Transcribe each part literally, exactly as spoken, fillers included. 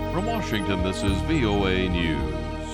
From Washington, this is V O A News.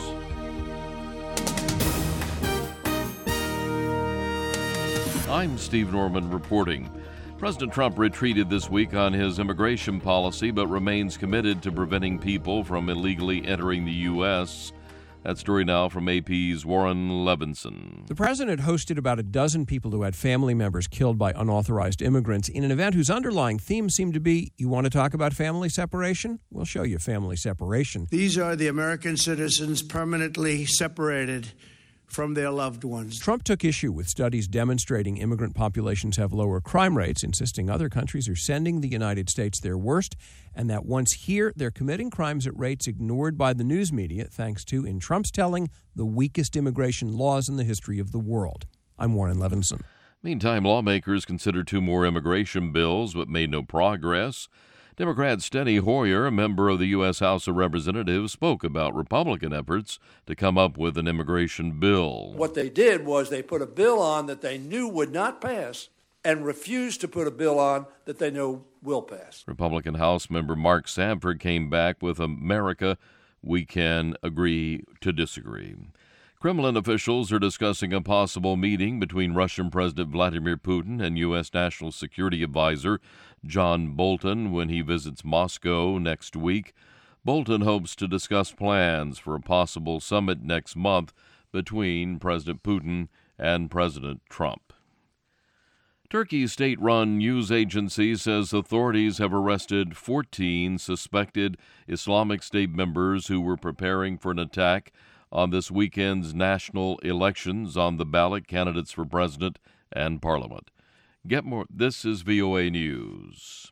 I'm Steve Norman reporting. President Trump retreated this week on his immigration policy, but remains committed to preventing people from illegally entering the U S That story now from A P's Warren Levinson. The president hosted about a dozen people who had family members killed by unauthorized immigrants in an event whose underlying theme seemed to be, you want to talk about family separation? We'll show you family separation. These are the American citizens permanently separated from their loved ones. Trump took issue with studies demonstrating immigrant populations have lower crime rates, insisting other countries are sending the United States their worst, and that once here, they're committing crimes at rates ignored by the news media, thanks to, in Trump's telling, the weakest immigration laws in the history of the world. I'm Warren Levinson. Meantime, lawmakers considered two more immigration bills but made no progress. Democrat Steny Hoyer, a member of the U S House of Representatives, spoke about Republican efforts to come up with an immigration bill. What they did was they put a bill on that they knew would not pass and refused to put a bill on that they know will pass. Republican House member Mark Sanford came back with America, we can agree to disagree. Kremlin officials are discussing a possible meeting between Russian President Vladimir Putin and U S National Security Advisor John Bolton when he visits Moscow next week. Bolton hopes to discuss plans for a possible summit next month between President Putin and President Trump. Turkey's state-run news agency says authorities have arrested fourteen suspected Islamic State members who were preparing for an attack on this weekend's national elections on the ballot candidates for president and parliament. Get more. This is V O A News.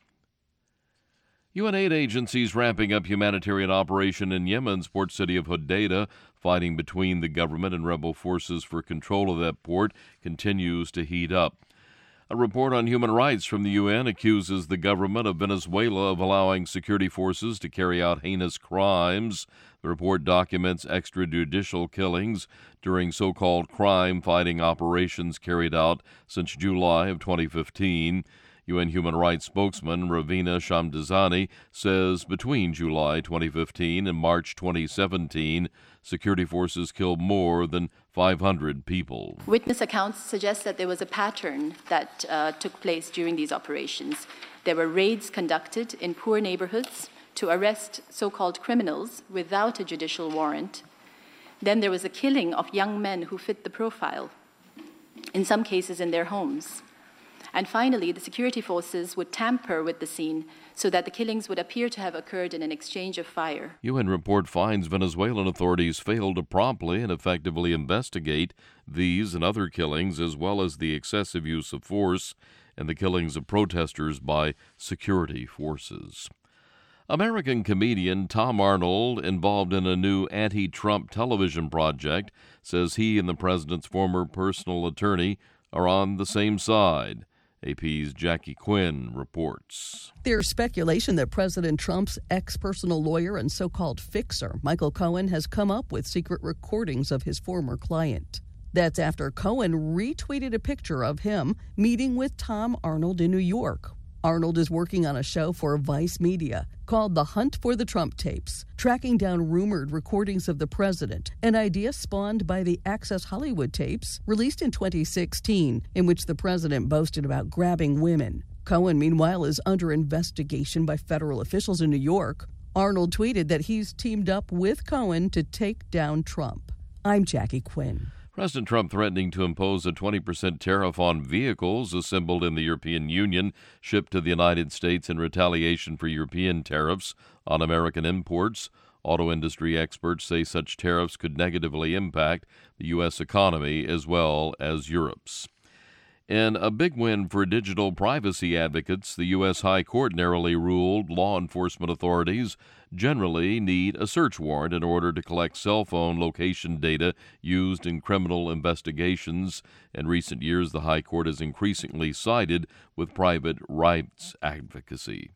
U N aid agencies ramping up humanitarian operation in Yemen's port city of Hodeidah. Fighting between the government and rebel forces for control of that port continues to heat up. A report on human rights from the U N accuses the government of Venezuela of allowing security forces to carry out heinous crimes. The report documents extrajudicial killings during so-called crime-fighting operations carried out since July of twenty fifteen. U N human rights spokesman Ravina Shamdasani says between July twenty fifteen and March twenty seventeen, security forces killed more than five hundred people. Witness accounts suggest that there was a pattern that uh, took place during these operations. There were raids conducted in poor neighborhoods to arrest so-called criminals without a judicial warrant. Then there was a killing of young men who fit the profile, in some cases in their homes. And finally, the security forces would tamper with the scene so that the killings would appear to have occurred in an exchange of fire. U N report finds Venezuelan authorities failed to promptly and effectively investigate these and other killings, as well as the excessive use of force and the killings of protesters by security forces. American comedian Tom Arnold, involved in a new anti-Trump television project, says he and the president's former personal attorney are on the same side. A P's Jackie Quinn reports. There's speculation that President Trump's ex-personal lawyer and so-called fixer, Michael Cohen, has come up with secret recordings of his former client. That's after Cohen retweeted a picture of him meeting with Tom Arnold in New York. Arnold is working on a show for Vice Media called The Hunt for the Trump Tapes, tracking down rumored recordings of the president, an idea spawned by the Access Hollywood tapes released in twenty sixteen, in which the president boasted about grabbing women. Cohen, meanwhile, is under investigation by federal officials in New York. Arnold tweeted that he's teamed up with Cohen to take down Trump. I'm Jackie Quinn. President Trump threatening to impose a twenty percent tariff on vehicles assembled in the European Union shipped to the United States in retaliation for European tariffs on American imports. Auto industry experts say such tariffs could negatively impact the U S economy as well as Europe's. In a big win for digital privacy advocates, the U S High Court narrowly ruled law enforcement authorities generally need a search warrant in order to collect cell phone location data used in criminal investigations. In recent years, the High Court has increasingly sided with private rights advocacy.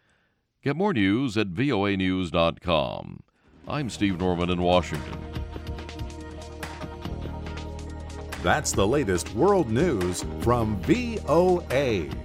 Get more news at V O A news dot com. I'm Steve Norman in Washington. That's the latest world news from V O A.